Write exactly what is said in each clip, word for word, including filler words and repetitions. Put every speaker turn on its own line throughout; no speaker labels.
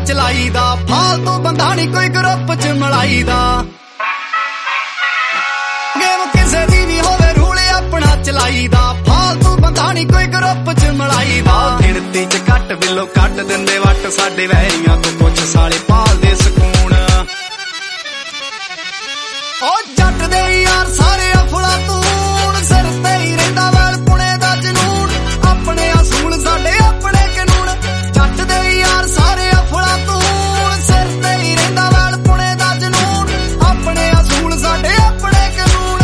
चलाईदा, फालतू बंदा नहीं कोई ग्रुप च मलाईदा। गेम किसे दी भी होवे रूल अपना चलाईदा, फालतू बंदा नहीं कोई ग्रुप च मलाईदा। गिणती च घट बिलो कट दिंदे वट साडे वैरियां तो पुछ साले पालदे सकून। ओ जट दे यार सारे अफलातून, सिर ते ही रहिंदा वैल पुणे दा जनून, अपने असूल साडे अपने कानून। जट दे यार सारे अफलातून, सिर ते ही रहिंदा वैल पुणे दा जनून, अपने असूल साडे अपने कानून।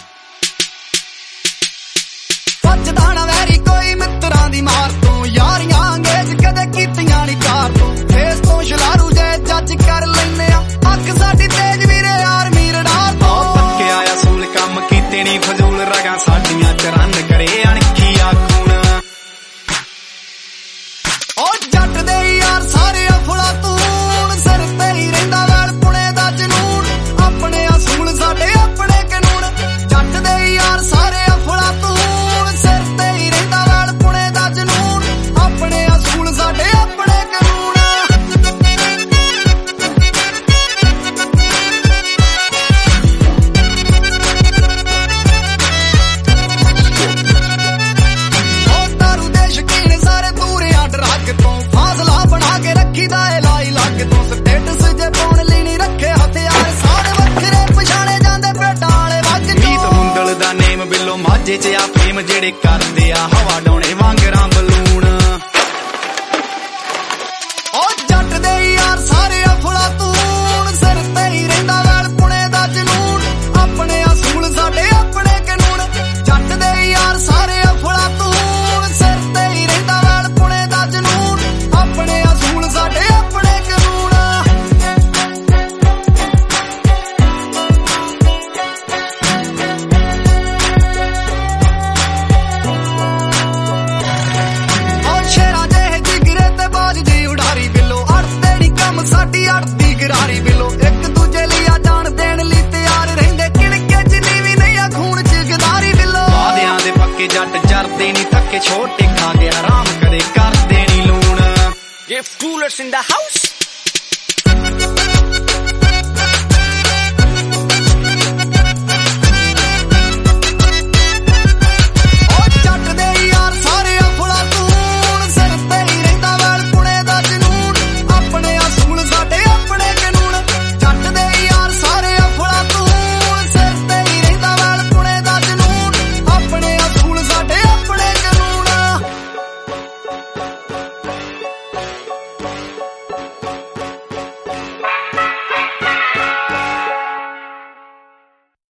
भजदा ना वैरी कोई मित्रां दी मार तो, यारियां अंगेज कदे कीतियां नी कार तो। फेस तो शलारू जे जज कर लैने आ, अख साडी तेज वीरे आर्मी रडार तो। पक्के आया सूल कम कीते नी फजूल, रगां साडियां च रन करे अणखी आखून। ओ जट दे यार सारे अफलातून, सिर ते ही रहिंदा वैल पुणे दा जनून, अपने असूल साडे अपने कानून। जट दे यार सारे अफलातून, सिर ते ही रहिंदा वैल पुणे दा जनून, अपने असूल साडे अपने कानून। ओ दारू दे शकीन सारे दूरे आ ड्रग तो, फासला बना के रखीदा ए लाई लग तो। स्टेटस जे पाउण लई नहीं रखे हथियार, सारे वखरे पछाणे जांदे पेटां वाले वग तो। मीत हुंदल दा नेम बिलो माझे च आ फेम, जेड़े करदे आ हवा डोणे वांगरां बलून। ओ जट दे यार सारे अफलातून, सिर ते ही रहिंदा वैल पुणे दा जनून, अपने असूल साडे अपने कानून। जट दे यार सारे अफलातून, सिर ते ही रहिंदा वैल पुणे दा जनून, अपने असूल साडे अपने कानून। ओ शेरां जेहे जिगरे ते बाज दी उडारी बिलो, अड़दे नी कम साडी अड़दी गरारी बिलो। एक दूजे ਲਈ ਆ ਜਾਣ ਦੇਣ ਲਈ ਤਿਆਰ ਰਹਿੰਦੇ, ਕਿਣਕੇ ਜਿੰਨੀ ਵੀ ਨਹੀਂ ਆ ਖੂਨ ਚ ਗਦਾਰੀ ਬਿलो। ਵਾਦਿਆਂ ਦੇ ਪੱਕੇ ਜੱਟ ਜਰਦੇ ਨੀ ਥੱਕੇ, ਛੋਟੇ ਖਾ ਕੇ ਆਰਾਮ ਕਦੇ ਕਰਦੇ ਨੀ ਲੂਣ।
If coolers in the house.